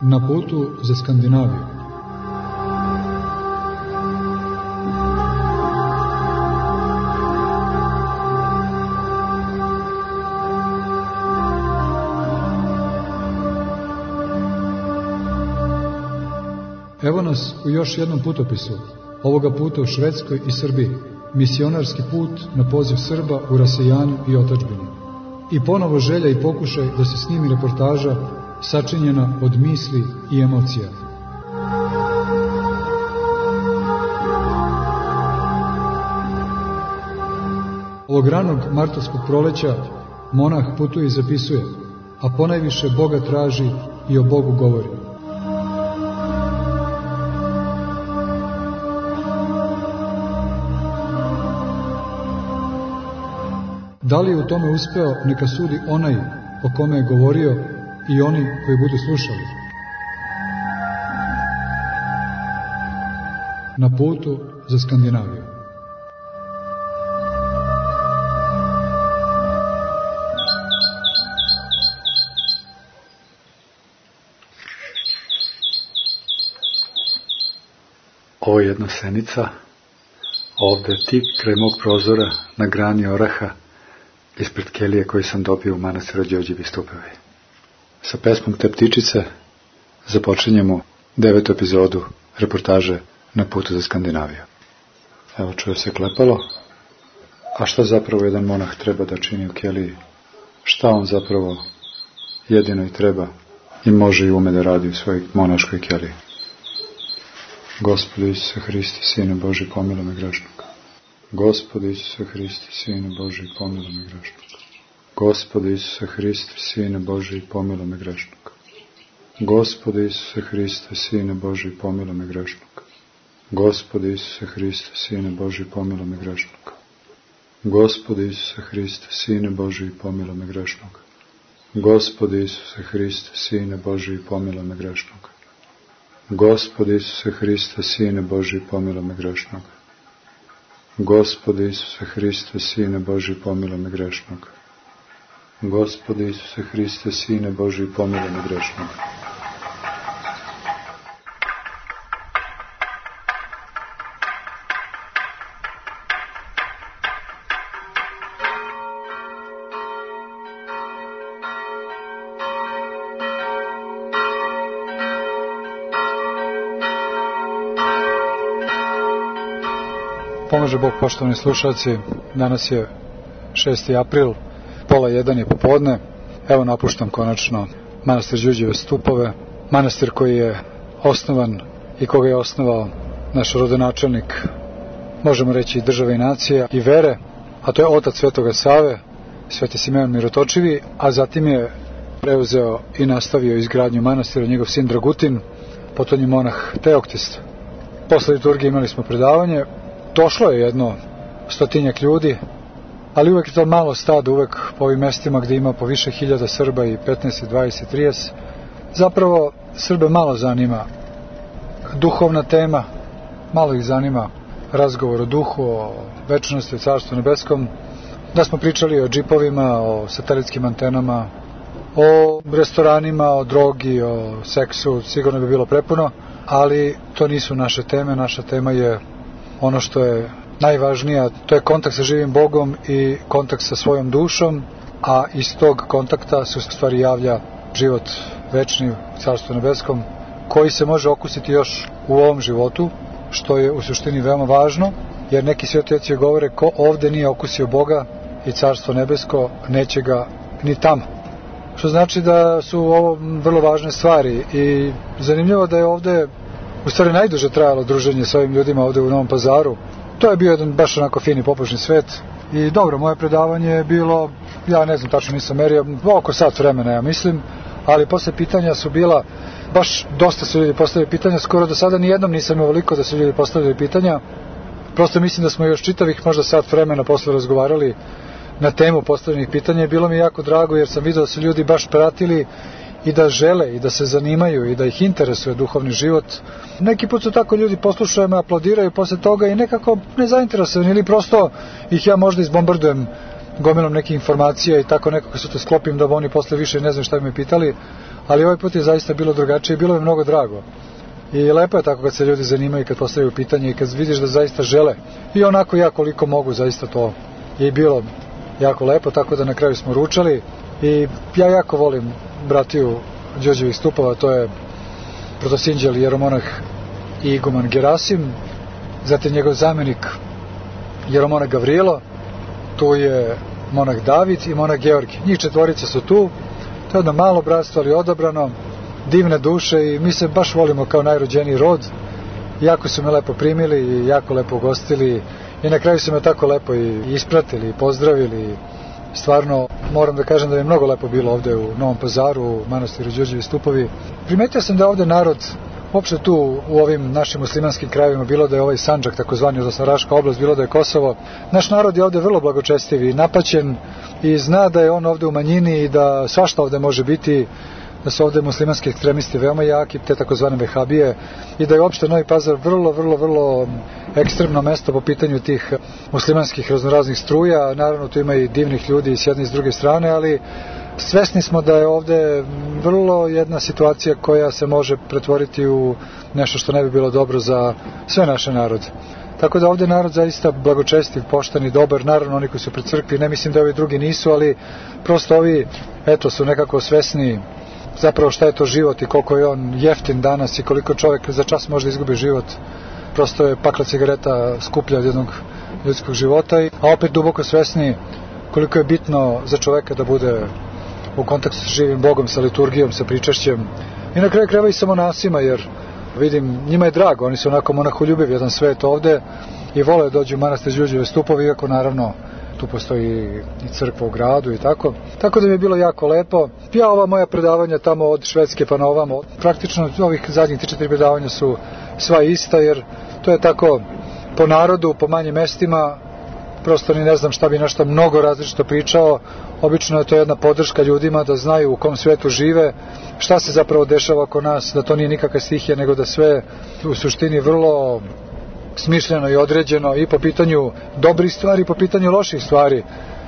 Na putu za Skandinaviju. Evo nas u još jednom putopisu, ovoga puta u Švedskoj i Srbiji, misionarski put na poziv Srba u rasejanju i otadžbini. I ponovo želja i pokušaj da se snimi reportaža sačinjena od misli i emocija. Ovog ranog martovskog proleća monah putuje i zapisuje, a ponajviše Boga traži i o Bogu govori. Da li je u tome uspeo, neka sudi onaj o kome je govorio i oni koji budu slušali. Na putu za Skandinaviju. Ovo je jedna senica, ovde tik kraj mog prozora na grani oraha, ispred kelije koji sam dobio u manastiru Đorđevi Stupovi. Sa pesmom Te ptičice započinjemo 9. epizodu reportaže Na putu za Skandinaviju. Evo, čuje se klepalo. A šta zapravo jedan monah treba da čini u keliji? Šta on zapravo jedino i treba i može i ume da radi u svojoj monaškoj keliji? Gospodи Isuse Hristi, Sine Božji, pomiluj me grešnog. Gospodi Isuse Hristi, Sine Božji, pomiluj me grešnog. Gospodi Isuse Hristi, Sine Božji, pomiluj me grešnog. Gospodi Isuse Hriste, Sine Božji, pomiluj me grešnog. Gospodi Isuse Hriste, Sine Božji, pomiluj me grešnog. Gospodi Isuse Hriste, Sine Božji, pomiluj me grešnog. Gospodi Isuse Hriste, Sine Božji, pomiluj me grešnog. Gospodi Isuse Hriste, Sine Božji, pomiluj me grešnog. Gospodi Isuse Hriste, Sine Božji, pomiluj me grešnog. Gospodi Isuse Hriste, Sine Božji, pomiluj me grešnog. Pomože Bog, poštovani slušalci, danas je 6. april, 12:30 je popodne. Evo napuštam konačno manastir Đurđeve Stupove, manastir koji je osnovan i koga je osnovao naš rodonačelnik, možemo reći, države i nacija i vere, a to je otac Svetoga Save, Sveti Simeon Mirotočivi, a zatim je preuzeo i nastavio izgradnju manastira njegov sin Dragutin, potonji monah Teoktist. Posle liturgije imali smo predavanje. Došlo je jedno 100-tinjak ljudi, ali uvek je to malo stado, uvek po ovim mestima gde ima po više hiljada Srba i 15, 20, 30. Zapravo Srbe malo zanima duhovna tema, malo ih zanima razgovor o duhu, o večnosti, o Carstvu nebeskom. Da smo pričali o džipovima, o satelitskim antenama, o restoranima, o drogi, o seksu, sigurno bi bilo prepuno, ali to nisu naše teme. Naša tema je ono što je najvažnije, to je kontakt sa živim Bogom i kontakt sa svojom dušom, a iz tog kontakta se u stvari javlja život večni u Carstvu nebeskom, koji se može okusiti još u ovom životu, što je u suštini veoma važno, jer neki sveti oci govore, ko ovde nije okusio Boga i Carstvo nebesko, neće ga ni tamo. Što znači da su ovo vrlo važne stvari i zanimljivo da je ovde u stvari najduže trajalo druženje sa ovim ljudima ovde u Novom Pazaru. To je bio jedan baš onako fini pobožni svet i dobro, moje predavanje je bilo, ja ne znam, tačno nisam merio, oko sat vremena, ja mislim, ali posle pitanja su bila, baš dosta su ljudi postavili pitanja, skoro do sada nijednom nisam ovoliko da su ljudi postavili pitanja, prosto mislim da smo još čitavih možda sat vremena posle razgovarali na temu postavljenih pitanja i bilo mi jako drago jer sam vidio da su ljudi baš pratili i da žele i da se zanimaju i da ih interesuje duhovni život. Neki put su tako ljudi poslušaju me, aplaudiraju posle toga i nekako nezainteresovani ili prosto ih ja možda izbombardujem gomilom nekih informacija i tako nekako se to sklopim da oni posle više ne znam šta bi me pitali, ali ovaj put je zaista bilo drugačije i bilo je mnogo drago. I lepo je tako kad se ljudi zanimaju, kad postavljaju pitanje i kad vidiš da zaista žele. I onako ja koliko mogu, zaista to je bilo jako lepo, tako da na kraju smo ručali. I ja jako volim bratiju Đurđevih Stupova, to je protosinđel jeromonah i iguman Gerasim, zatim njegov zamjenik jeromonah Gavrilo, tu je monah David i monah Georgij. Njih četvorica su tu, to je jedno malo bratstvo, ali odabrano, divne duše i mi se baš volimo kao najrođeniji rod. Jako su me lepo primili i jako lepo ugostili i na kraju su me tako lepo i ispratili i pozdravili. Stvarno moram da kažem da je mnogo lepo bilo ovde u Novom Pazaru, u manastiru Đurđevi Stupovi. Primetio sam da je ovde narod, uopšte tu u ovim našim muslimanskim krajevima, bilo da je ovaj Sandžak, takozvani, odnosno Raška oblast, bilo da je Kosovo, naš narod je ovde vrlo blagočestiv i napaćen i zna da je on ovde u manjini i da svašta ovde može biti, da su ovde muslimanski ekstremisti veoma jaki, te takozvane vehabije, i da je uopšte Novi Pazar vrlo ekstremno mesto po pitanju tih muslimanskih raznoraznih struja. Naravno tu ima i divnih ljudi s jedne i s druge strane, ali svesni smo da je ovde vrlo jedna situacija koja se može pretvoriti u nešto što ne bi bilo dobro za sve naše narode. Tako da ovde narod zaista blagočestiv, pošten i dobar. Naravno oni koji su pri crkvi, ne mislim da ovi drugi nisu, ali prosto ovi su nekako svesni zapravo šta je to život i koliko je on jeftin danas i koliko čovjek za čas može izgubi život. Prosto je pakla cigareta skuplja od jednog ljudskog života, a opet duboko svesni koliko je bitno za čoveka da bude u kontaktu sa živim Bogom, sa liturgijom, sa pričašćem. I na kraju krajeva i sa monasima, jer vidim, njima je drago, oni su onako monaholjubivi, jedan svet ovde i vole da dođu u manastir Đurđeve Stupovi, iako naravno tu postoji i crkva u gradu i tako. Tako da mi je bilo jako lepo. Ja ova moja predavanja tamo od Švedske pa na ovamo, praktično ovih zadnjih 3-4 predavanja su sva ista, jer to je tako po narodu, po manjim mestima, prosto ni ne znam šta bi nešto mnogo različito pričao. Obično je to jedna podrška ljudima da znaju u kom svetu žive, šta se zapravo dešava oko nas, da to nije nikakva stihija, nego da sve u suštini vrlo smišljeno i određeno i po pitanju dobrih stvari i po pitanju loših stvari,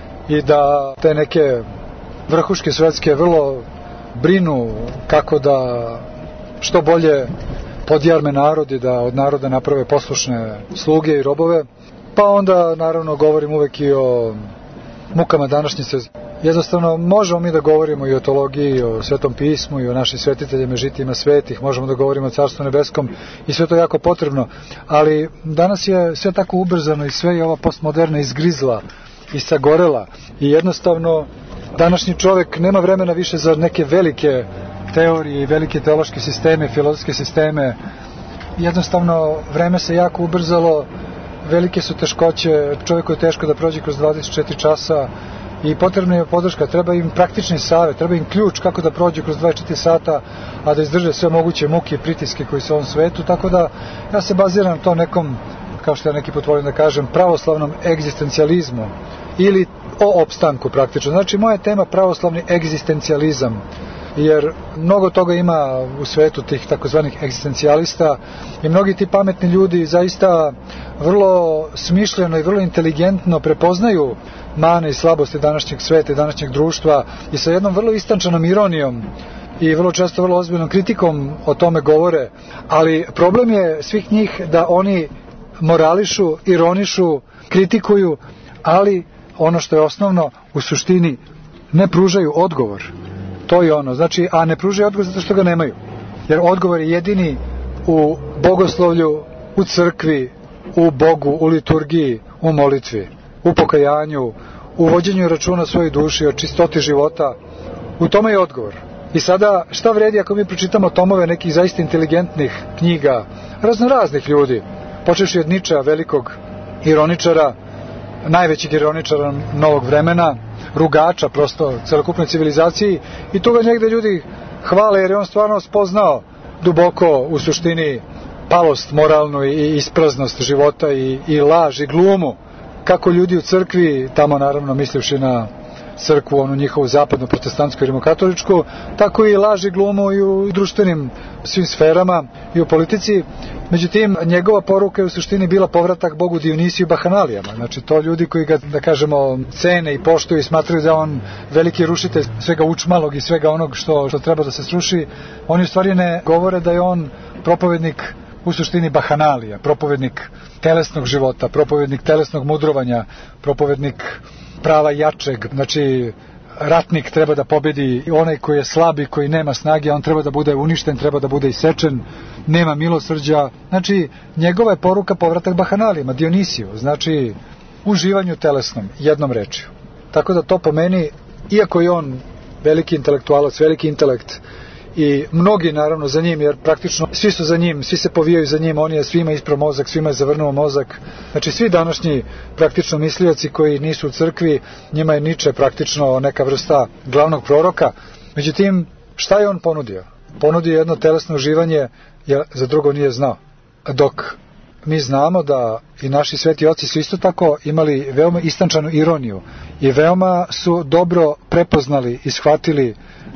i da te neke vrhuške svetske vrlo brinu kako da što bolje podjarme narod i da od naroda naprave poslušne sluge i robove. Pa onda naravno govorim uvek i o mukama današnjice. Jednostavno možemo mi da govorimo i o teologiji, i o Svetom pismu, i o našim svetiteljima, žitijima svetih, možemo da govorimo o Carstvu nebeskom i sve to je jako potrebno, ali danas je sve tako ubrzano i sve je ova postmoderna izgrizla i sagorela i jednostavno današnji čovek nema vremena više za neke velike teorije i velike teološke sisteme, filozofske sisteme. Jednostavno vreme se jako ubrzalo, velike su teškoće, čovjeku je teško da prođe kroz 24 časa i potrebna je podrška, treba im praktični savjet, treba im ključ kako da prođe kroz 24 sata, a da izdrže sve moguće muke i pritiske koji su u ovom svetu. Tako da ja se baziram na to nekom, kao što ja neki put volim da kažem, pravoslavnom egzistencijalizmu ili o opstanku praktično. Znači moja tema pravoslavni egzistencijalizam, jer mnogo toga ima u svetu tih takozvanih egzistencijalista i mnogi ti pametni ljudi zaista vrlo smišljeno i vrlo inteligentno prepoznaju mane i slabosti današnjeg sveta i današnjeg društva i sa jednom vrlo istančanom ironijom i vrlo često vrlo ozbiljnom kritikom o tome govore, ali problem je svih njih da oni morališu, ironišu, kritikuju, ali ono što je osnovno, u suštini ne pružaju odgovor. To je ono, znači, a ne pružaju odgovor zato što ga nemaju. Jer odgovor je jedini u bogoslovlju, u crkvi, u Bogu, u liturgiji, u molitvi, u pokajanju, u vođenju računa svojoj duši, o čistoti života. U tome je odgovor. I sada, šta vredi ako mi pročitamo tomove nekih zaista inteligentnih knjiga, raznoraznih ljudi, počevši od Ničea, velikog ironičara, najvećeg ironičara novog vremena, rugača prosto celokupnoj civilizaciji, i tu ga negde ljudi hvale jer je on stvarno spoznao duboko u suštini palost moralnu i ispraznost života i laž i glumu kako ljudi u crkvi, tamo naravno mislivši na crkvu, onu njihovu zapadnu protestantsku i rimokatoličku, tako i laži glumu i u društvenim svim sferama i u politici. Međutim, njegova poruka je u suštini bila povratak Bogu Dionisiju i Bahanalijama. Znači, to ljudi koji ga, da kažemo, cene i poštuju i smatraju da on veliki rušitelj svega učmalog i svega onog što treba da se sruši, oni u stvari ne govore da je on propovednik u suštini Bahanalija, propovednik telesnog života, propovednik telesnog mudrovanja, propovednik prava jačeg. Znači, ratnik treba da pobedi onaj koji je slab i koji nema snage, on treba da bude uništen, treba da bude isečen, nema milosrđa. Znači, njegova je poruka povratak Bahanalijama, Dionisiju, znači uživanju telesnom, jednom rečju. Tako da to po meni, iako je on veliki intelektualac, veliki intelekt, i mnogi naravno za njim, jer praktično svi su za njim, svi se povijaju za njim, on je svima isprao mozak, svima je zavrnuo mozak. Znači, svi današnji praktično mislioci koji nisu u crkvi, njima je Niče praktično neka vrsta glavnog proroka. Međutim, šta je on ponudio? Ponudio jedno telesno uživanje, jer za drugo nije znao. Dok mi znamo da i naši sveti oci su isto tako imali veoma istančanu ironiju i veoma su dobro prepoznali i shvatili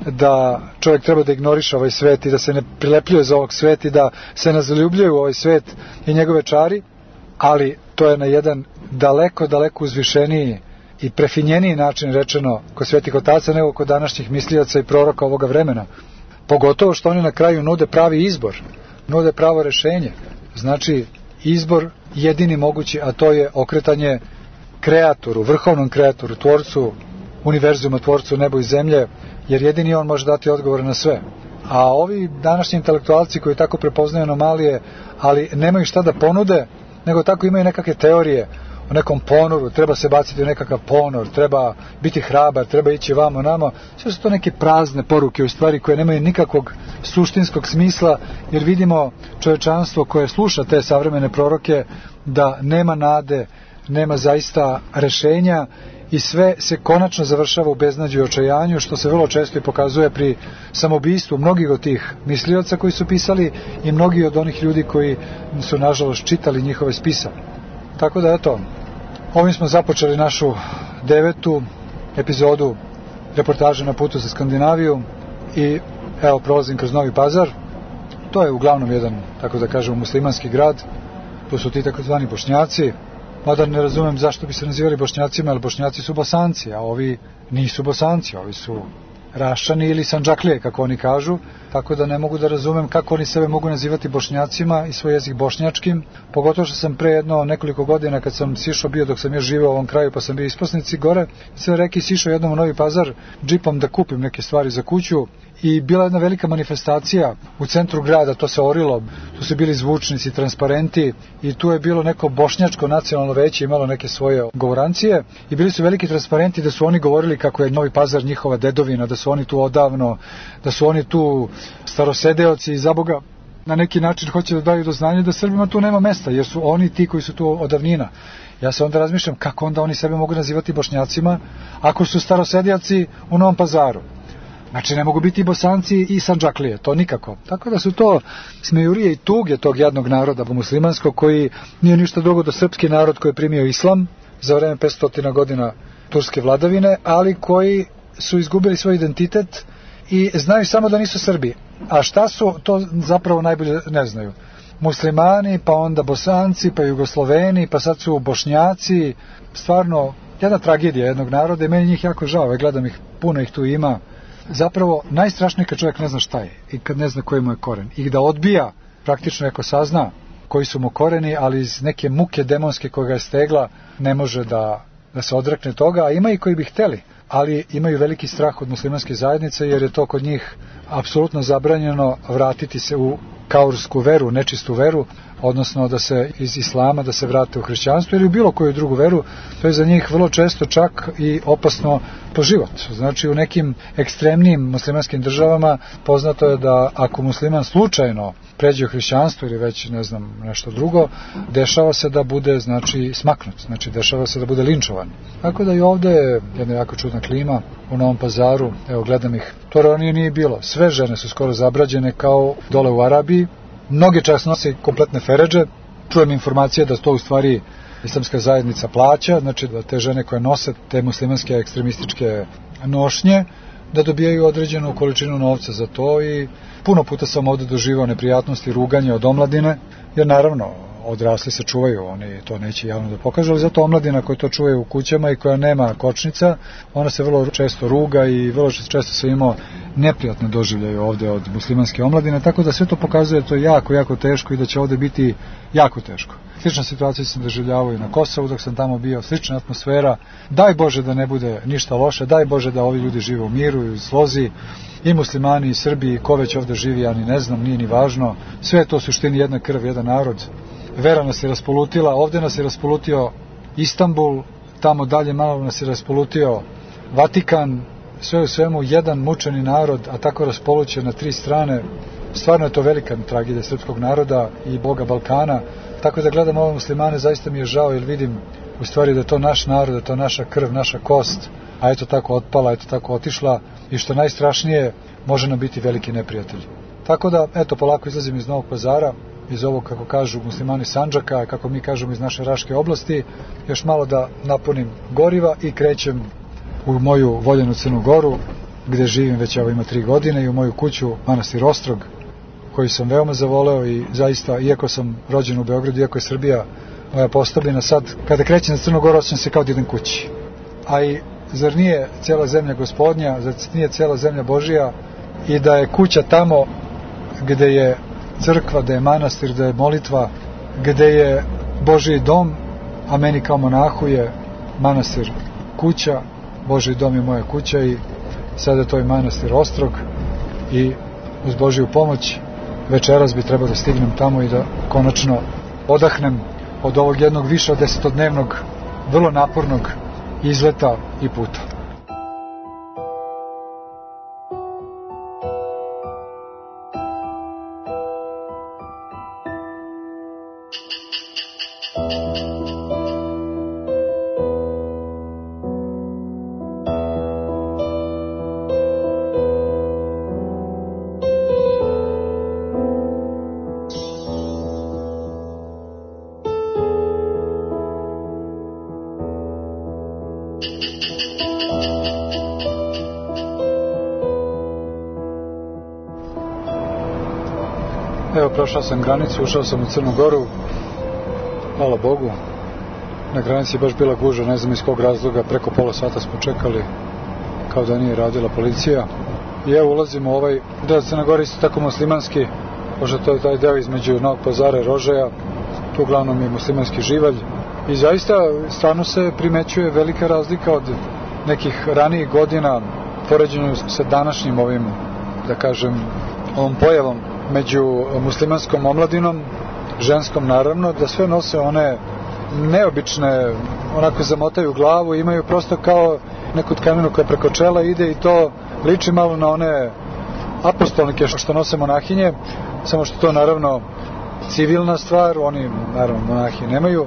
da čovjek treba da ignoriše ovaj svet i da se ne prilepljuje za ovog sveta i da se ne zaljubljuje u ovaj svet i njegove čari, ali to je na jedan daleko uzvišeniji i prefinjeniji način rečeno kod svetih otaca nego kod današnjih mislioca i proroka ovoga vremena. Pogotovo što oni na kraju nude pravi izbor, nude pravo rešenje. Znači, izbor jedini mogući, a to je okretanje kreatoru, vrhovnom kreatoru, tvorcu univerzuma, tvorcu nebo i zemlje, jer jedini on može dati odgovore na sve. A ovi današnji intelektualci koji tako prepoznaju anomalije, ali nemaju šta da ponude, nego tako imaju nekakve teorije o nekom ponoru, treba se baciti u nekakav ponor, treba biti hrabar, treba ići vamo, namo. Sve su to neke prazne poruke u stvari koje nemaju nikakvog suštinskog smisla, jer vidimo čovečanstvo koje sluša te savremene proroke da nema nade, nema zaista rešenja i sve se konačno završava u beznađu i očajanju, što se vrlo često i pokazuje pri samoubistvu mnogih od tih mislioca koji su pisali i mnogi od onih ljudi koji su nažalost čitali njihove spisa. Tako da eto, ovim smo započeli našu 9. epizodu reportaže na putu za Skandinaviju i evo prolazim kroz Novi Pazar. To je uglavnom jedan, tako da kažemo, muslimanski grad. Tu su ti takozvani Bošnjaci. Mada ne razumem zašto bi se nazivali Bošnjacima, jer Bošnjaci su Bosanci, a ovi nisu Bosanci, ovi su Raščani ili Sandžaklije, kako oni kažu, tako da ne mogu da razumem kako oni sebe mogu nazivati Bošnjacima i svoj jezik bošnjačkim, pogotovo što sam pre nekoliko godina kad sam sišao bio dok sam još živeo u ovom kraju pa sam bio isposnici gore, sve reki sišao jednom u Novi Pazar džipom da kupim neke stvari za kuću i bila jedna velika manifestacija u centru grada, to se orilo, tu su bili zvučnici, transparenti i tu je bilo neko bošnjačko nacionalno veće, imalo neke svoje govorancije i bili su veliki transparenti da su oni govorili kako je Novi Pazar njihova dedovina, da su oni tu odavno, da su oni tu starosedeoci i za Boga na neki način hoće da daju do znanja da Srbima tu nema mesta, jer su oni ti koji su tu od davnina. Ja se onda razmišljam kako onda oni sebe mogu nazivati Bošnjacima ako su starosedeoci u Novom Pazaru. Znači ne mogu biti i Bosanci i Sandžaklije, to nikako. Tako da su to smejurije i tuge tog jednog naroda muslimanskog koji nije ništa drugo do srpski narod koji je primio islam za vreme 500 godina turske vladavine, ali koji su izgubili svoj identitet i znaju samo da nisu Srbi. A šta su, to zapravo najbolje ne znaju. Muslimani, pa onda Bosanci, pa Jugosloveni, pa sad su Bošnjaci. Stvarno, jedna tragedija jednog naroda i meni njih jako žao. Gledam ih, puno ih tu ima. Zapravo, najstrašnije kad čovjek ne zna šta je i kad ne zna koji mu je koren. I da odbija, praktično ako sazna koji su mu koreni, ali iz neke muke demonske koja ga je stegla, ne može da se odrekne toga. A ima i koji bi hteli, ali imaju veliki strah od muslimanske zajednice, jer je to kod njih apsolutno zabranjeno vratiti se u kaursku veru, nečistu veru, odnosno da se iz islama da se vrate u hrišćanstvo ili u bilo koju drugu veru. To je za njih vrlo često čak i opasno po život. Znači u nekim ekstremnim muslimanskim državama poznato je da ako musliman slučajno pređe u hrišćanstvo ili već ne znam nešto drugo, dešava se da bude smaknut, znači dešava se da bude linčovan. Tako da i ovdje je jedna jako čudna klima u Novom Pazaru, evo gledam ih, to ranije nije bilo, sve žene su skoro zabrađene kao dole u Arabiji, mnoge čas nose kompletne feredže, čujem informacije da to u stvari islamska zajednica plaća, znači da te žene koje nose te muslimanske ekstremističke nošnje, da dobijaju određenu količinu novca za to i puno puta sam ovdje doživao neprijatnosti, ruganje od omladine, jer naravno odrasli se čuvaju, oni to neće javno da pokažu, ali zato omladina koja to čuje u kućama i koja nema kočnica, ona se vrlo često ruga i vrlo često se imao neprijatne doživljaje ovdje od muslimanske omladine, tako da sve to pokazuje da to je jako, jako teško i da će ovdje biti jako teško. Slična situacija sam doživljavao i na Kosovu dok sam tamo bio, slična atmosfera. Daj Bože da ne bude ništa loše, daj Bože da ovi ljudi žive u miru i u slozi, i muslimani i Srbi, ko već ovdje živi, ja ni ne znam, nije ni važno. Sve je to u suštini jedna krv, jedan narod. Vera nas je raspolutila, ovdje nas je raspolutio Istanbul, tamo dalje malo nas je raspolutio Vatikan, sve u svemu jedan mučeni narod, a tako raspolućen na 3 strane. Stvarno je to velika tragedija srpskog naroda i Boga Balkana, tako da gledam ove muslimane, zaista mi je žao jer vidim u stvari da je to naš narod, da je to naša krv, naša kost, a eto tako otpala, eto tako otišla i što najstrašnije, može nam biti veliki neprijatelji. Tako da, eto, polako izlazim iz Novog Pazara, iz ovog, kako kažu muslimani, Sandžaka, kako mi kažemo iz naše Raške oblasti, još malo da napunim goriva i krećem u moju voljenu Crnu Goru, gde živim već evo ima 3 godine, i u moju kuću manastir Ostrog, koju sam veoma zavoleo i zaista, iako sam rođen u Beogradu, iako je Srbija moja postobina, sad kada krećem na Crnu Goru osjećam se kao da idem kući. A i zar nije cijela zemlja Gospodnja, zar nije cijela zemlja Božija i da je kuća tamo gde je crkva, da je manastir, da je molitva, gde je Božji dom, a meni kao monahu je manastir kuća, Božji dom je moja kuća i sada to je manastir Ostrog i uz Božju pomoć večeras bi trebao da stignem tamo i da konačno odahnem od ovog jednog više od 10-dnevnog, vrlo napornog izleta i puta. Evo, prošao sam granicu, ušao sam u Crnu Goru, hvala Bogu. Na granici je baš bila gužva, ne znam iz kog razloga, preko pola sata smo čekali, kao da nije radila policija. I evo ulazimo u ovaj deo Crne Gore, isto tako muslimanski, pošto to je taj deo između Novog Pazara i Rožaja, tu uglavnom je muslimanski živalj. I zaista stvarno se primećuje velika razlika od nekih ranijih godina, poređenju sa današnjim ovim, da kažem, ovom pojavom među muslimanskom omladinom, ženskom naravno, da sve nose one neobične, onako zamotaju glavu, imaju prosto kao neku tkaninu koja preko čela ide i to liči malo na one apostolnike što nose monahinje, samo što to naravno civilna stvar, oni naravno monahi nemaju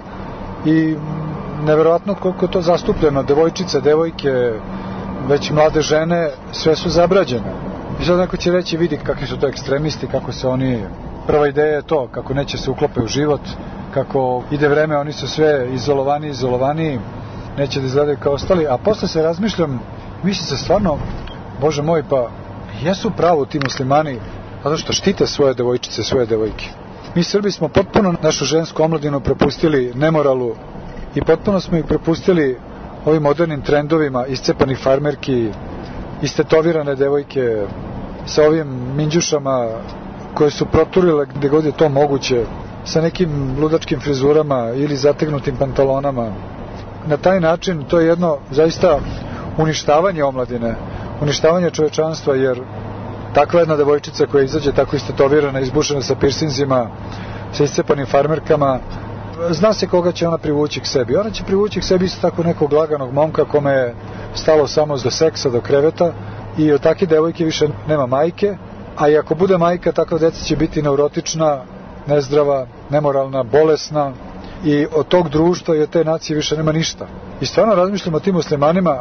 i neverovatno koliko je to zastupljeno, devojčice, devojke, već mlade žene, sve su zabrađene. I sad neko će reći, vidi kakvi su to ekstremisti, kako se oni, prva ideja je to, kako neće se uklope u život, kako ide vreme, oni su sve izolovaniji, neće da izgledaju kao ostali, a posle se razmišljam, misli se stvarno, Bože moj, pa jesu pravo ti muslimani, zato što štite svoje devojčice, svoje devojke. Mi Srbi smo potpuno našu žensku omladinu prepustili nemoralu i potpuno smo ih prepustili ovim modernim trendovima iscepanih farmerki, istetovirane devojke sa ovim minđušama koje su proturile gde god je to moguće, sa nekim ludačkim frizurama ili zategnutim pantalonama. Na taj način to je jedno zaista uništavanje omladine, uništavanje čovečanstva, jer takva jedna devojčica koja izađe tako istetovirana, izbušena sa pirsinzima, sa iscepanim farmerkama, zna se koga će ona privući k sebi. Ona će privući k sebi isto tako nekog laganog momka kome je stalo samo do seksa, do kreveta, i od takve devojke više nema majke, a i ako bude majka, takva deca će biti neurotična, nezdrava, nemoralna, bolesna, i od tog društva i od te nacije više nema ništa. I stvarno razmišljam o tim muslimanima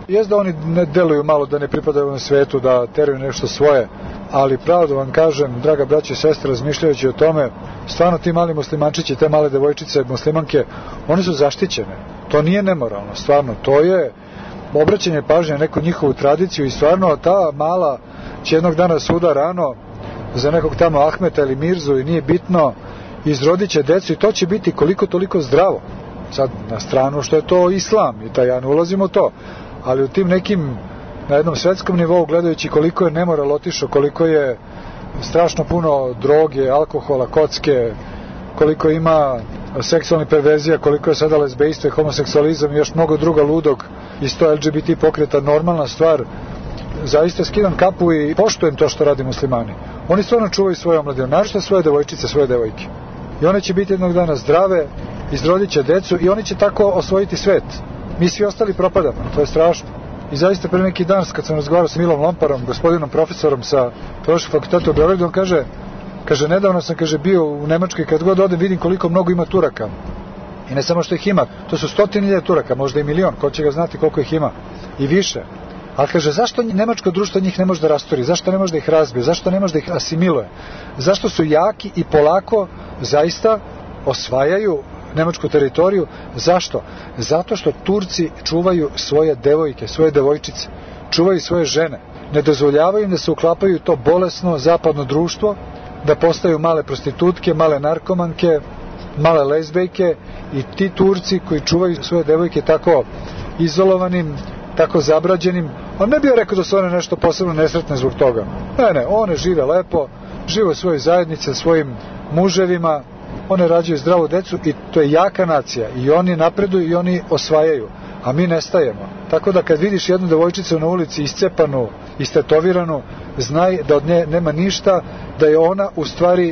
Jest da oni ne deluju malo da ne pripadaju ovom svetu, da teraju nešto svoje, ali pravo da vam kažem, draga braće i sestre, razmišljajući o tome, stvarno ti mali muslimančići, te male devojčice, muslimanke, one su zaštićene. To nije nemoralno, stvarno, to je obraćanje pažnje na neku njihovu tradiciju i stvarno ta mala će jednog dana suda rano za nekog tamo Ahmeta ili Mirzu i nije bitno, izrodit će decu i to će biti koliko toliko zdravo. Sad na stranu što je to islam i ja ne ulazim u to, ali u tim nekim na jednom svetskom nivou gledajući koliko je nemoral otišao, koliko je strašno puno droge, alkohola, kocke, koliko ima seksualnih perverzija, koliko je sada lezbejstvo i homoseksualizam i još mnogo druga ludog isto LGBT pokreta, normalna stvar. Zaista skidam kapu i poštujem to što radi muslimani. Oni stvarno čuvaju svoje omladine, naročito svoje devojčice, svoje devojke. I one će biti jednog dana zdrave, izrodit će decu i oni će tako osvojiti svet. Mi svi ostali propadamo, to je strašno. I zaista pre neki dan kad sam razgovarao sa Milom Lomparom, gospodinom profesorom sa Teološkog fakulteta u Beogradu, on kaže, nedavno sam bio u Nemačkoj, kad god odem vidim koliko mnogo ima Turaka. I ne samo što ih ima, to su 100.000 Turaka, možda i milion, ko će ga znati koliko ih ima i više. Ali kaže, zašto nemačko društvo njih ne može da rasturi, zašto ne može da ih razbije, zašto ne može da ih asimiluje, zašto su jaki i polako zaista osvajaju nemačku teritoriju, zašto? Zato što Turci čuvaju svoje devojke, svoje devojčice, čuvaju svoje žene, ne dozvoljavaju im da se uklapaju u to bolesno zapadno društvo, da postaju male prostitutke, male narkomanke, male lezbejke i ti Turci koji čuvaju svoje devojke tako izolovanim, tako zabrađenim, on ne bi rekao da su one nešto posebno nesretne zbog toga. Ne, one žive lepo, žive u svojoj zajednici, svojim muževima, one rađaju zdravu decu i to je jaka nacija i oni napreduju i oni osvajaju, a mi nestajemo. Tako da kad vidiš jednu devojčicu na ulici iscepanu, istetoviranu, znaj da od nje nema ništa, da je ona u stvari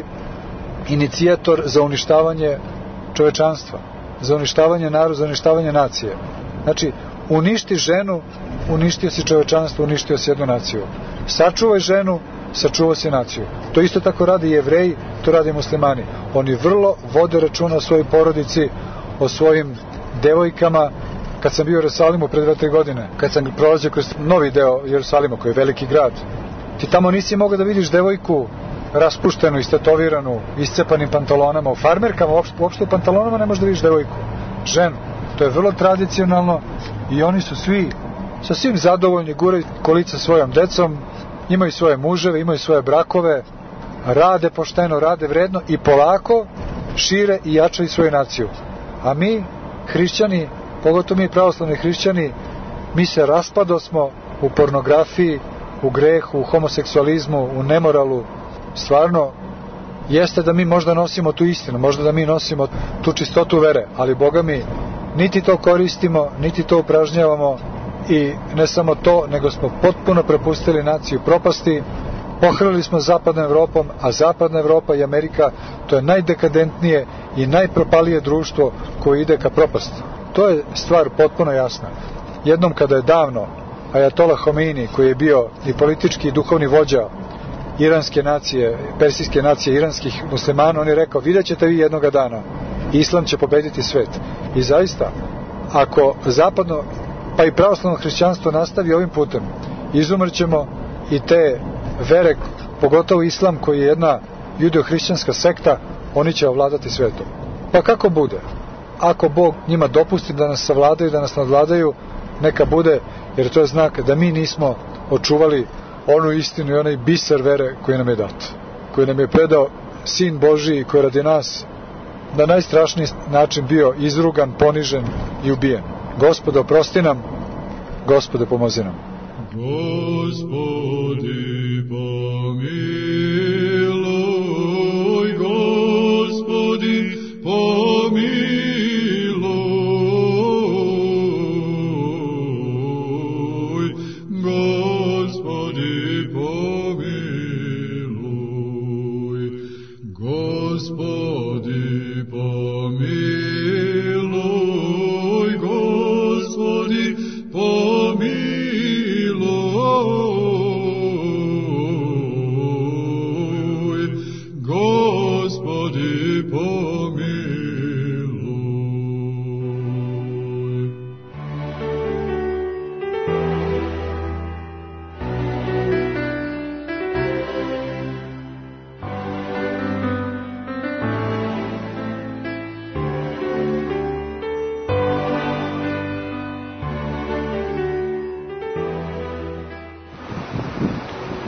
inicijator za uništavanje čovečanstva, za uništavanje naroda, za uništavanje nacije. Znači, uništi ženu, uništio si čovečanstvo, uništio si jednu naciju. Sačuvaj ženu, sačuvao si naciju. To isto tako radi i Jevreji, to radi i muslimani. Oni vrlo vode računa o svojoj porodici, o svojim devojkama. Kad sam bio u Jerusalimu pred 2-3 godine, kad sam prolazio kroz novi deo Jerusalima, koji je veliki grad, ti tamo nisi mogao da vidiš devojku raspuštenu, istetoviranu, iscepanim pantalonama, u farmerkama, uopšte u pantalonama ne možeš da vidiš devojku, ženu. To je vrlo tradicionalno i oni su svi sasvim zadovoljni, guraju kolica svojom decom, imaju svoje muževe, imaju svoje brakove, rade pošteno, rade vredno i polako šire i jačaju svoju naciju. A mi, hrišćani, pogotovo mi pravoslavni hrišćani, mi se raspadosmo u pornografiji, u grehu, u homoseksualizmu, u nemoralu. Stvarno, jeste da mi možda nosimo tu istinu, možda da mi nosimo tu čistotu vere, ali Boga mi niti to koristimo, niti to upražnjavamo i ne samo to, nego smo potpuno prepustili naciju propasti, pohrlili smo zapadnom Evropom, a zapadna Evropa i Amerika, to je najdekadentnije i najpropalije društvo koje ide ka propasti. To je stvar potpuno jasna. Jednom kada je davno Ajatola Homeini, koji je bio i politički i duhovni vođa iranske nacije, persijske nacije, iranskih muslimana, on je rekao, vidjet ćete vi jednoga dana, islam će pobediti svet. I zaista, ako zapadno, pa i pravoslavno hrišćanstvo nastavi ovim putem, izumrćemo i te vere, pogotovo islam koji je jedna judeo-hrišćanska sekta, oni će ovladati svetom. Pa kako bude? Ako Bog njima dopusti da nas savladaju, da nas nadvladaju, neka bude, jer to je znak da mi nismo očuvali onu istinu i onaj biser vere koji nam je dat, koji nam je predao Sin Božiji, koji radi nas na najstrašniji način bio izrugan, ponižen i ubijen. Gospode, oprosti nam, Gospode, pomozi nam. Gospodi, pomiluj, Gospodi, pomiluj, Gospodi, pomiluj, Gospodi, pomiluj, Gospodi, pomiluj.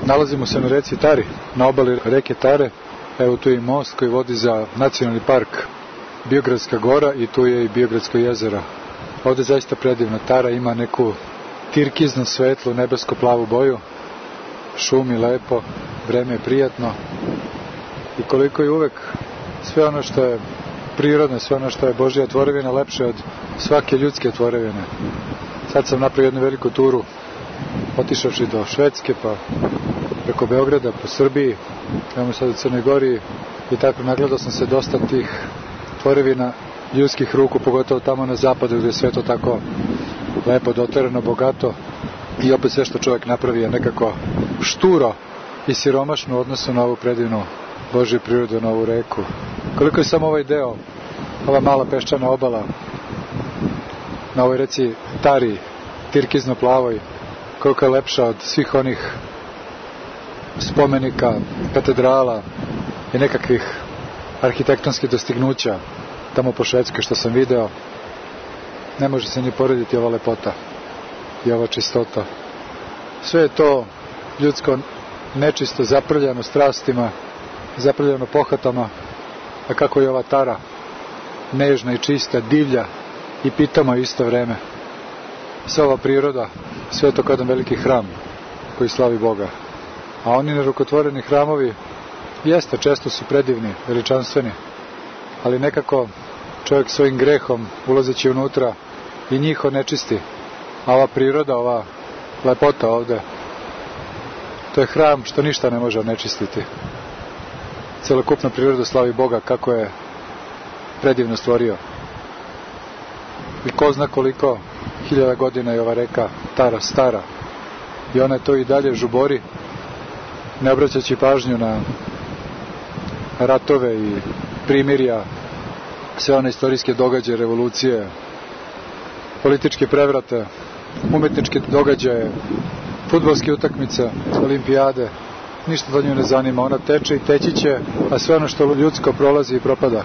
Nalazimo se na reci Tari, na obali reke Tare. Evo tu je i most koji vodi za nacionalni park Biogradska gora i tu je i Biogradsko jezero. Ovde je zaista predivna. Tara ima neku tirkiznu, svetlu, nebesko-plavu boju. Šumi lepo, vreme je prijatno. I koliko je uvek sve ono što je prirodno, sve ono što je Božja tvorevina lepše od svake ljudske tvorevine. Sad sam napravio jednu veliku turu, otišavši do Švedske, pa preko Beograda, po Srbiji, imamo sad u Crnoj Gori i tako nagledao sam se dosta tih tvorevina ljudskih ruku, pogotovo tamo na zapadu gde je sve to tako lepo, doterano, bogato i opet sve što čovjek napravi je nekako šturo i siromašno u odnosu na ovu predivnu Božju prirodu, na ovu reku. Koliko je samo ovaj deo, ova mala peščana obala na ovoj reci Tari, tirkizno plavoj, koliko je lepša od svih onih spomenika, katedrala i nekakvih arhitektonskih dostignuća tamo po Švedskoj što sam video. Ne može se ni porediti ova lepota i ova čistota. Sve je to ljudsko nečisto, zaprljano strastima, zaprljano pohvatama, a kako je ova Tara nežna i čista, divlja i pitama isto vreme. Sva ova priroda, sve je to kao jedan veliki hram koji slavi Boga. A oni nerukotvoreni hramovi jeste, često su predivni, veličanstveni, ali nekako čovjek svojim grehom, ulazeći unutra, i njih onečisti. A ova priroda, ova lepota ovde, to je hram što ništa ne može onečistiti. Celokupna priroda slavi Boga kako je predivno stvorio. I ko zna koliko hiljada godina je ova reka Tara stara. I ona je to i dalje žubori, ne obraćajući pažnju na ratove i primirja, sve one istorijske događaje, revolucije, političke prevrate, umetničke događaje, fudbalske utakmice, olimpijade. Ništa do nju ne zanima. Ona teče i teći će, a sve ono što ljudsko prolazi i propada.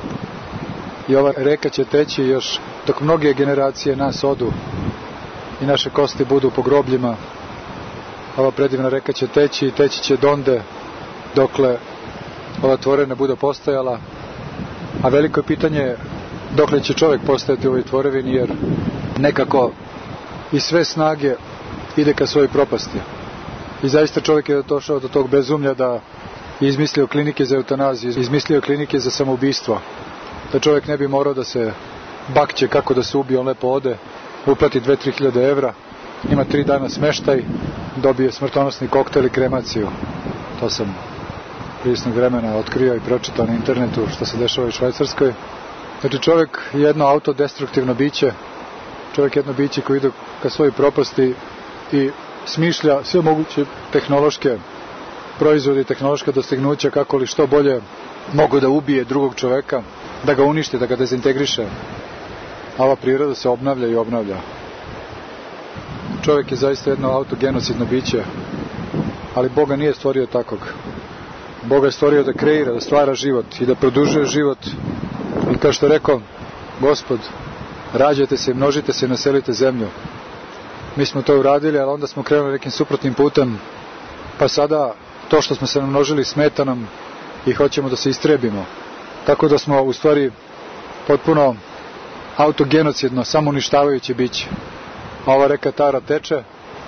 I ova reka će teći još dok mnoge generacije nas odu i naše kosti budu po grobljima. Ova predivna reka će teći i teći će donde dokle ova tvorevina bude postojala. A veliko je pitanje dokle će čovjek postojati u ovoj tvorevini, jer nekako i sve snage ide ka svojoj propasti. I zaista čovjek je došao do tog bezumlja da je izmislio klinike za eutanaziju, izmislio klinike za samoubistvo. Da čovjek ne bi morao da se bakće kako da se ubije, on lepo ode, uplati 2-3 hiljade evra, ima 3 dana smeštaj, dobije smrtonosni koktel i kremaciju. To sam prije vremena otkrio i pročitao na internetu što se dešava u Švajcarskoj. Znači čovjek je jedno autodestruktivno biće, čovjek je jedno biće koji ide ka svojoj propasti i smišlja sve moguće tehnološke proizvode i tehnološka dostignuća kako li što bolje mogu da ubije drugog čoveka, da ga uništi, da ga dezintegriše. A ova priroda se obnavlja i obnavlja. Čovjek je zaista jedno autogenocidno biće, ali Boga nije stvorio takvog. Boga je stvorio da kreira, da stvara život i da produžuje život. I kao što je rekao Gospod, rađajte se i množite se i naselite zemlju. Mi smo to uradili, ali onda smo krenuli nekim suprotnim putem, pa sada to što smo se namnožili smeta nam i hoćemo da se istrebimo. Tako da smo u stvari potpuno autogenocidno, samouništavajuće biće. A ova reka Tara teče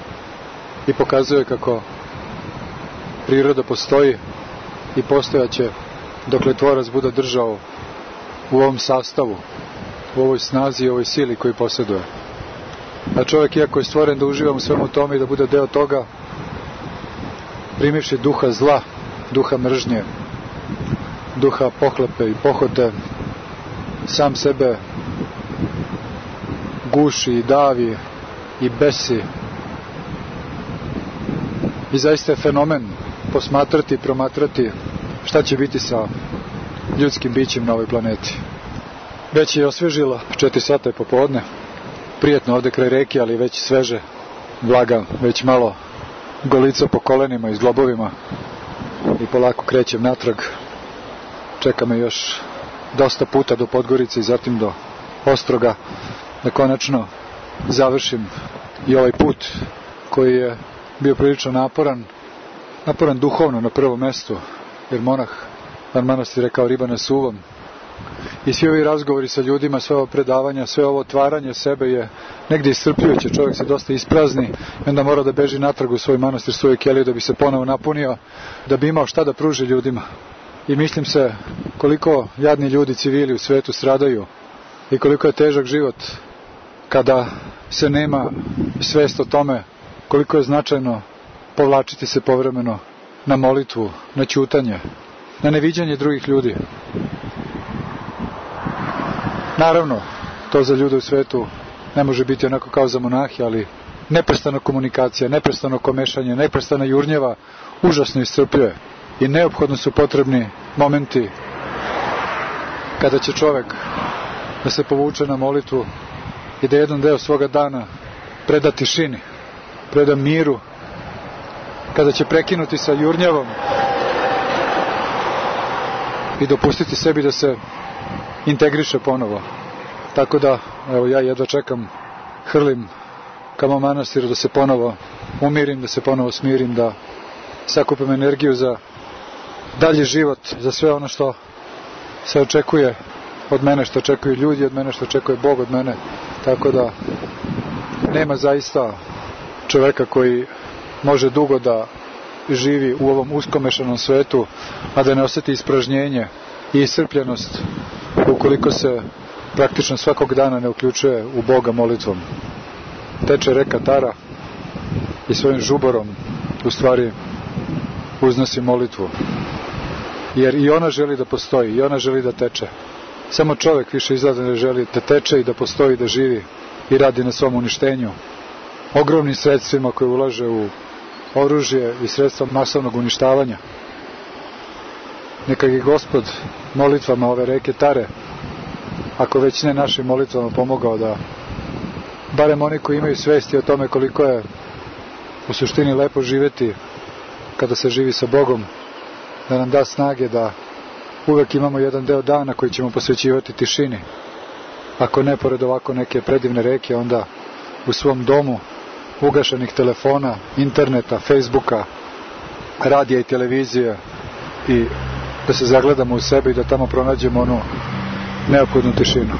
i pokazuje kako priroda postoji i postojaće dokle tvorac bude držao u ovom sastavu, u ovoj snazi i ovoj sili koju posjeduje. A čovjek, iako je stvoren da uživa u svemu tome i da bude deo toga, primivši duha zla, duha mržnje, duha pohlepe i pohote, sam sebe guši i davi i besi. I zaista je fenomen posmatrati i promatrati šta će biti sa ljudskim bićem na ovoj planeti. Već je osvežilo, 4 sata je popodne, prijatno ovde kraj reke, ali već sveže, vlaga, već malo golica po kolenima i zglobovima i polako krećem natrag. Čeka me još dosta puta do Podgorice i zatim do Ostroga, da konačno završim i ovaj put koji je bio prilično naporan, naporan duhovno na prvom mestu, jer monah van manastira kao riba na suvom. I svi ovi razgovori sa ljudima, sve ovo predavanja, sve ovo otvaranje sebe je negdje iscrpljujuće. Čovjek se dosta isprazni i onda mora da beži natrag u svoj manastir, svoju keliju da bi se ponovo napunio, da bi imao šta da pruži ljudima. I mislim se koliko jadni ljudi, civili u svetu stradaju i koliko je težak život kada se nema svest o tome koliko je značajno povlačiti se povremeno na molitvu, na ćutanje, na neviđanje drugih ljudi. Naravno, to za ljude u svetu ne može biti onako kao za monahe, ali neprestana komunikacija, neprestano komešanje, neprestana jurnjeva užasno iscrpljuje. I neophodno su potrebni momenti kada će čovjek da se povuče na molitvu i da jedan deo svoga dana preda tišini, preda miru, kada će prekinuti sa jurnjavom i dopustiti sebi da se integriše ponovo. Tako da, evo, ja jedva čekam, hrlim ka mom manastiru da se ponovo umirim, da se ponovo smirim, da sakupim energiju za dalji život, za sve ono što se očekuje od mene, što očekuju ljudi od mene, što očekuje Bog od mene. Tako da nema zaista čoveka koji može dugo da živi u ovom uskomešanom svetu, a da ne osjeti ispražnjenje i iscrpljenost ukoliko se praktično svakog dana ne uključuje u Boga molitvom. Teče reka Tara i svojim žuborom u stvari uznosi molitvu. Jer i ona želi da postoji, i ona želi da teče. Samo čovjek više izgleda ne želi da teče i da postoji, da živi i radi na svom uništenju. Ogromnim sredstvima koje ulaže u oružje i sredstva masovnog uništavanja. Neka je Gospod molitvama ove reke Tare, ako već ne našim molitvama, pomogao da barem oni koji imaju svesti o tome koliko je u suštini lepo živjeti kada se živi sa Bogom, da nam da snage da uvek imamo jedan deo dana koji ćemo posvećivati tišini. Ako ne pored ovako neke predivne reke, onda u svom domu, ugašenih telefona, interneta, Facebooka, radija i televizije, i da se zagledamo u sebe i da tamo pronađemo onu neophodnu tišinu.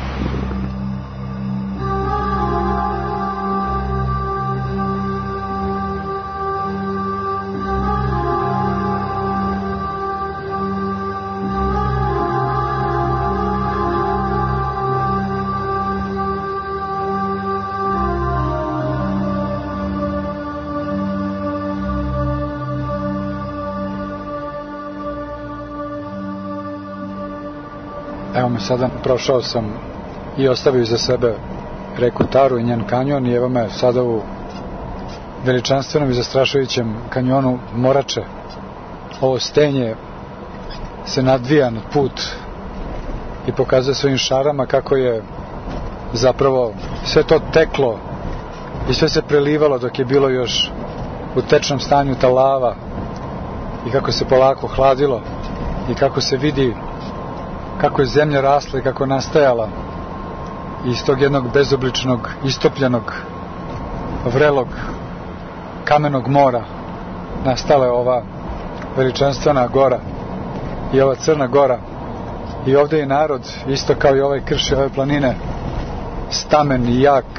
Evo me sada, prošao sam i ostavio iza sebe reku Taru i njen kanjon i evo me sada u veličanstvenom i zastrašujućem kanjonu Morače. Ovo stenje se nadvija nad put i pokazuje svojim šarama kako je zapravo sve to teklo i sve se prelivalo dok je bilo još u tečnom stanju ta lava i kako se polako hladilo i kako se vidi kako je zemlja rasla i kako je nastajala iz tog jednog bezobličnog, istopljenog, vrelog, kamenog mora nastala je ova veličanstvena gora i ova crna gora. I ovdje je narod, isto kao i ovaj krš i ove planine, stamen i jak,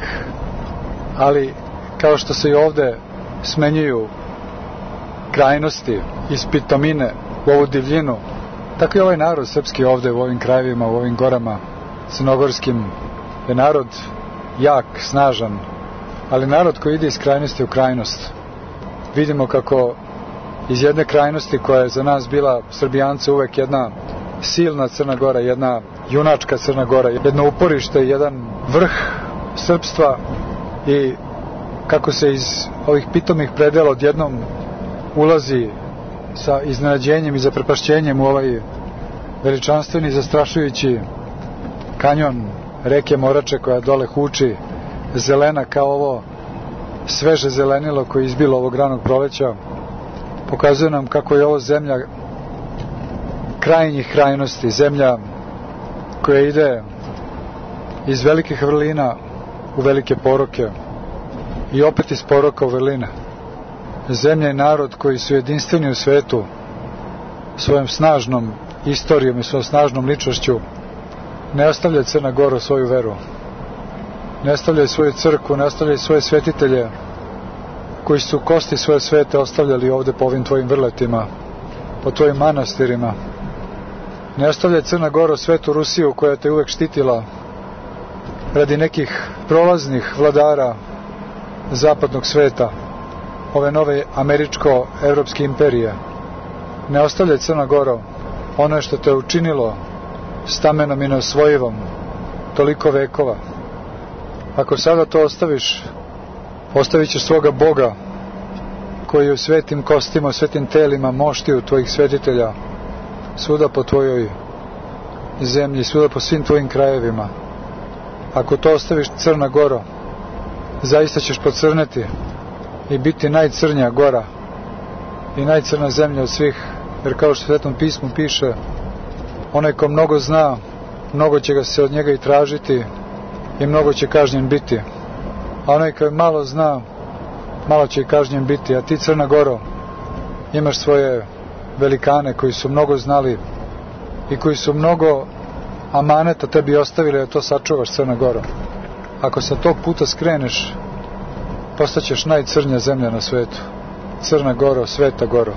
ali kao što se i ovdje smenjuju krajnosti iz pitomine u ovu divljinu, tako i ovaj narod srpski ovdje u ovim krajevima, u ovim gorama crnogorskim je narod jak, snažan, ali narod koji ide iz krajnosti u krajnost. Vidimo kako iz jedne krajnosti koja je za nas bila Srbijance uvek jedna silna Crna Gora, jedna junačka Crna Gora, jedno uporište, jedan vrh srpstva, i kako se iz ovih pitomih predela odjednom ulazi sa iznenađenjem i zaprepašćenjem u ovaj veličanstveni, zastrašujući kanjon reke Morače koja dole huči, zelena kao ovo sveže zelenilo koje je izbilo ovog ranog proleća. Pokazuje nam kako je ovo zemlja krajnjih krajnosti, zemlja koja ide iz velikih vrlina u velike poroke i opet iz poroka u vrline. zemlja i narod koji su jedinstveni u svetu svojom snažnom istorijom i svojom snažnom ličnošću, ne ostavlja Crna Gora svoju veru, ne ostavlja svoju crkvu, ne ostavlja svoje svetitelje koji su kosti svoje svete ostavljali ovde po ovim tvojim vrletima, po tvojim manastirima. Ne ostavlja Crna Gora svetu Rusiju koja te uvek štitila radi nekih prolaznih vladara zapadnog sveta, ove nove američko-evropske imperije. Ne ostavlja Crna Gora ono što te učinilo stamenom i neosvojivom toliko vekova. Ako sada to ostaviš, ostavit ćeš svoga Boga koji je u svetim kostima, u svetim telima moštiju tvojih svetitelja svuda po tvojoj zemlji, svuda po svim tvojim krajevima. Ako to ostaviš, Crna Goro, zaista ćeš pocrneti i biti najcrnja gora i najcrna zemlja od svih, jer kao što u Svetom pismu piše, onaj ko mnogo zna, mnogo će ga se od njega i tražiti i mnogo će kažnjen biti, a onaj koji malo zna, malo će i kažnjen biti. A ti, Crna Goro, imaš svoje velikane koji su mnogo znali i koji su mnogo amaneta tebi ostavili da to sačuvaš, Crna Goro. Ako sa tog puta skreneš, postaćeš najcrnja zemlja na svetu. Crna Goro, Sveta Goro.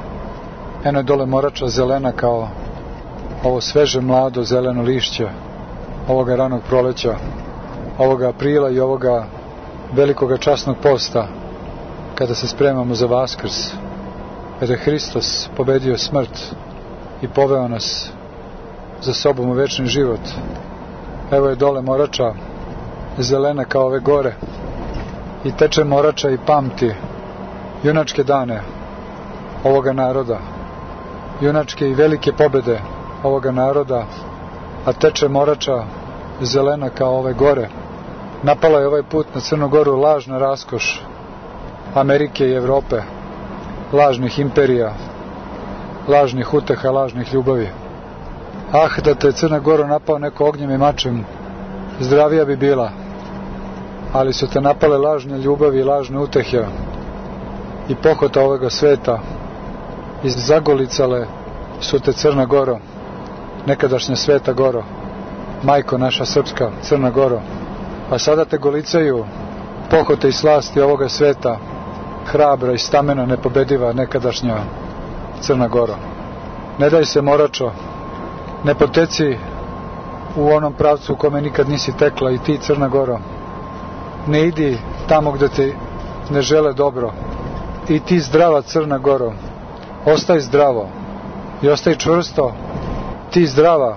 Eno je dole Morača zelena kao ovo sveže mlado zeleno lišće ovoga ranog proleća, ovoga aprila i ovoga velikoga časnog posta, kada se spremamo za Vaskrs, kada je Hristos pobedio smrt i poveo nas za sobom u večni život. Evo je dole Morača zelena kao ove gore i teče Morača i pamti junačke dane ovoga naroda, junačke i velike pobede ovoga naroda, a teče Morača zelena kao ove gore. Napala je ovaj put na Crnu Goru lažna raskoš Amerike i Evrope, lažnih imperija, lažnih uteha, lažnih ljubavi. Ah, da te Crna Gora napao neko ognjem i mačem, zdravija bi bila, ali su te napale lažne ljubavi i lažne utehe i pohota ovoga sveta i zagolicale su te, Crna Goro, nekadašnja Sveta Goro, majko naša srpska, Crna Goro. A sada te golicaju pohote i slasti ovoga sveta, hrabra i stamena nepobediva nekadašnja Crna Goro. Ne daj se, Moračo, ne poteci u onom pravcu u kome nikad nisi tekla i ti, Crna Goro. Ne idi tamo gde te ne žele dobro. I ti, zdrava Crna Goro, ostaj zdravo i ostaj čvrsto. Ti, zdrava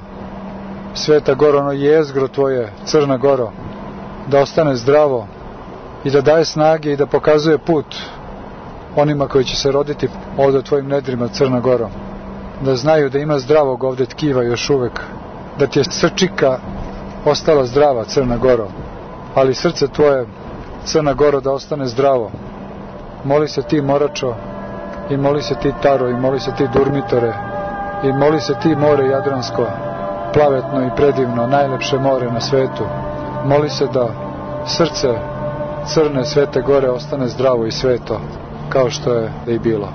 Sveta Goro, ono jezgro tvoje, Crna Goro, da ostane zdravo i da daje snage i da pokazuje put onima koji će se roditi ovde u tvojim nedrima, Crna Goro. Da znaju da ima zdravog ovde tkiva još uvek, da ti je srčika ostala zdrava, Crna Goro, ali srce tvoje, Crna Goro, da ostane zdravo. Moli se ti, Moračo, i moli se ti, Taro, i moli se ti, Durmitore, i moli se ti, more Jadransko, plavetno i predivno, najlepše more na svetu. Moli se da srce Crne Svete Gore ostane zdravo i sveto, kao što je i bilo.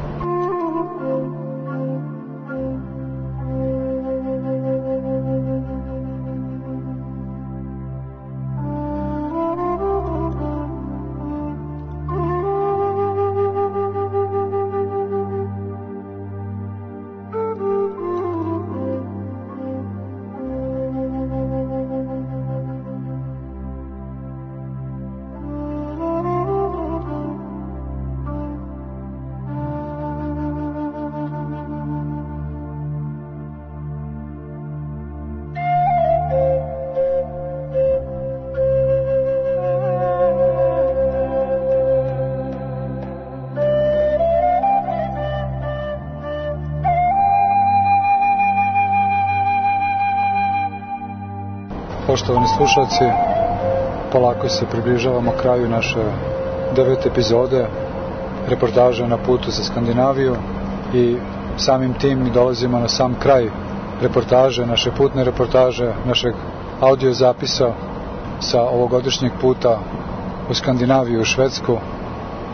Poštovani slušalci, polako se približavamo kraju naše 9. epizode reportaže na putu za Skandinaviju i samim tim mi dolazimo na sam kraj reportaže, naše putne reportaže, našeg audio zapisa sa ovogodišnjeg puta u Skandinaviju, u Švedsku.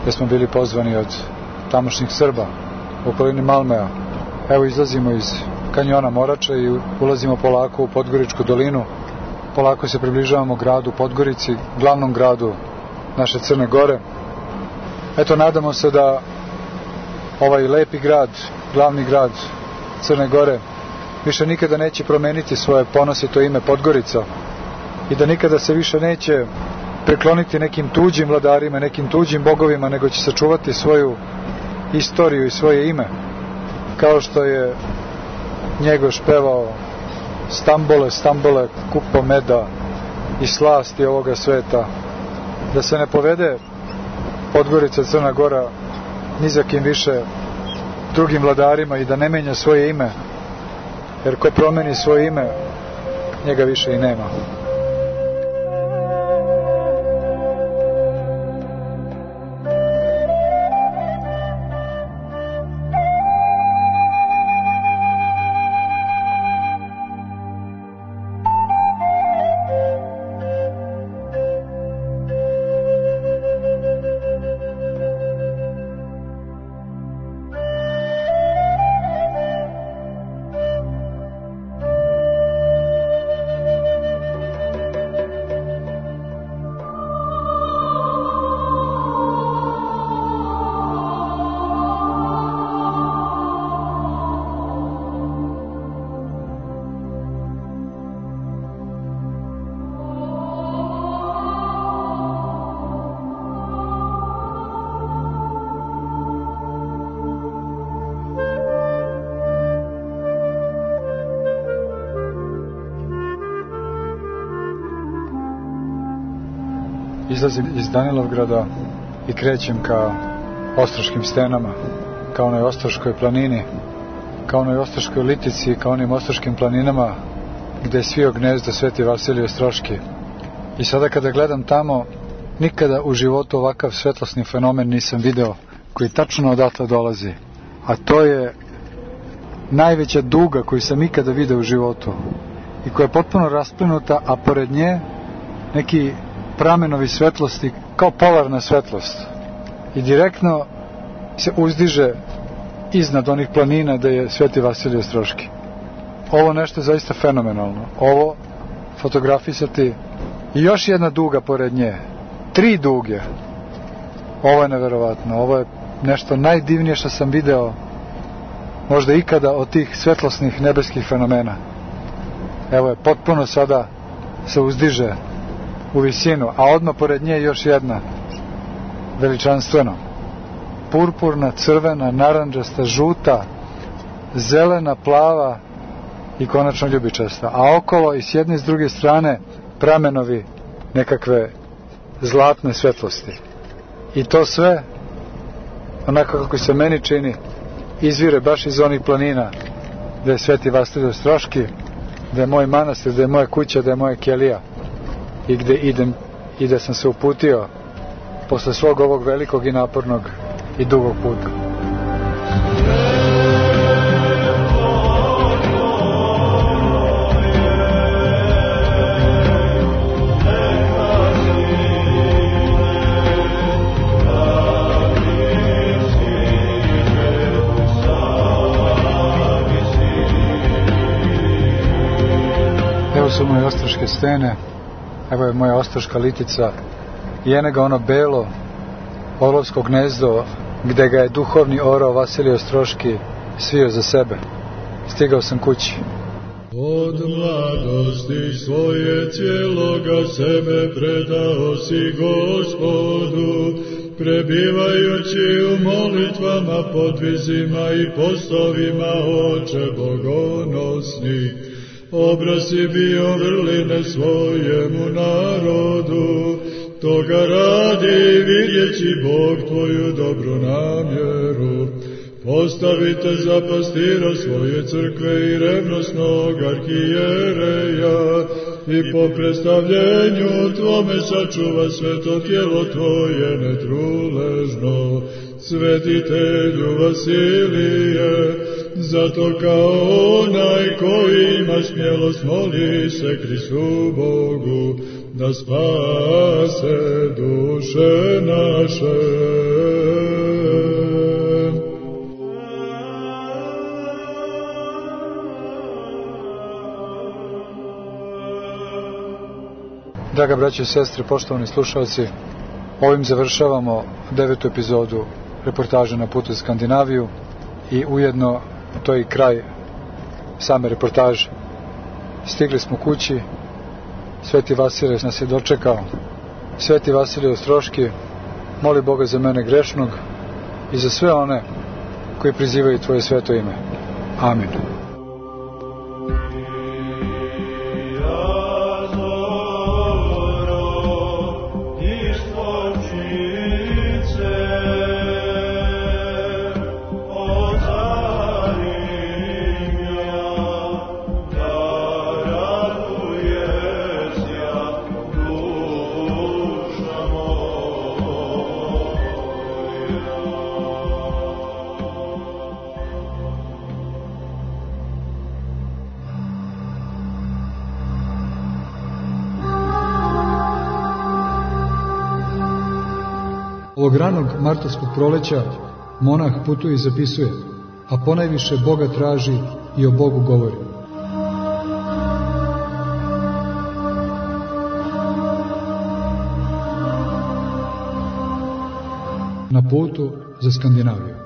gde smo bili pozvani od tamošnjih Srba u okolini Malmea. Evo izlazimo iz kanjona Morača i ulazimo polako u Podgoričku dolinu. Polako se približavamo gradu Podgorici, glavnom gradu naše Crne Gore. Eto, nadamo se da ovaj lepi grad, glavni grad Crne Gore, više nikada neće promeniti svoje ponosito ime Podgorica i da nikada se više neće prekloniti nekim tuđim vladarima, nekim tuđim bogovima, nego će sačuvati svoju istoriju i svoje ime, kao što je Njegoš pevao: Stambole, Stambole, kupo meda i slasti ovoga sveta. Da se ne povede Podgorica, Crna Gora ni za kim više drugim vladarima i da ne menja svoje ime, jer ko promeni svoje ime, njega više i nema. Izlazim iz Danilovgrada i krećem ka Ostroškim stenama, ka onoj Ostroškoj planini, ka onoj Ostroškoj litici, ka onim Ostroškim planinama gde je svio gnezdo Sveti Vasilije Ostroški. I sada kada gledam tamo, nikada u životu ovakav svetlosni fenomen nisam video, koji tačno odatle dolazi. A to je najveća duga koju sam ikada video u životu i koja je potpuno rasplinuta, a pored nje neki pramenovi svetlosti kao polarna svetlost i direktno se uzdiže iznad onih planina da je Sveti Vasilije Ostroški. Ovo nešto je zaista fenomenalno. Ovo fotografisati i još jedna duga pored nje, 3 duge. Ovo je neverovatno. Ovo je nešto najdivnije što sam video možda ikada od tih svetlosnih nebeskih fenomena. Evo je, potpuno sada se uzdiže u visinu, a odmah pored nje još jedna, veličanstveno. Purpurna, crvena, narandžasta, žuta, zelena, plava i konačno ljubičasta. A okolo i s jedne i s druge strane pramenovi nekakve zlatne svetlosti. I to sve, onako kako se meni čini, izvire baš iz onih planina gde je Sveti Vasilije Ostroški, gde je moj manastir, gde je moja kuća, gde je moja kelija i gde idem i da sam se uputio posle svog ovog velikog i napornog i dugog puta. Evo su moje Ostroške stene, evo je moja Ostroška litica i enega ono belo orlovsko gnezdo gde ga je duhovni orao Vasilije Ostroški svio za sebe. Stigao sam kući. Od mladosti svoje cijeloga sebe predao si Gospodu, prebivajući u molitvama, podvizima i postovima, Oče bogonosni. Obraz si bio vrline svojemu narodu, toga radi vidjeći Bog tvoju dobru namjeru. Postavite za pastira svoje crkve i revnosnog arhijereja i po predstavljenju tvome sačuva sveto tijelo tvoje netruležno. Svetitelju Vasilije, zato kao onaj koji ima smjelost moli se Kristu Bogu, da spase duše naše. Draga braćo i sestre, poštovani slušalci, ovim završavamo 9. epizodu reportaže Na putu u Skandinaviju i ujedno to je i kraj same reportaže. Stigli smo kući, Sveti Vasilije nas je dočekao. Sveti Vasilije Ostroški, moli Boga za mene grešnog i za sve one koji prizivaju Tvoje sveto ime. Amin. Ovog ranog martovskog proleća monah putuje i zapisuje, a ponajviše Boga traži i o Bogu govori. Na putu za Skandinaviju.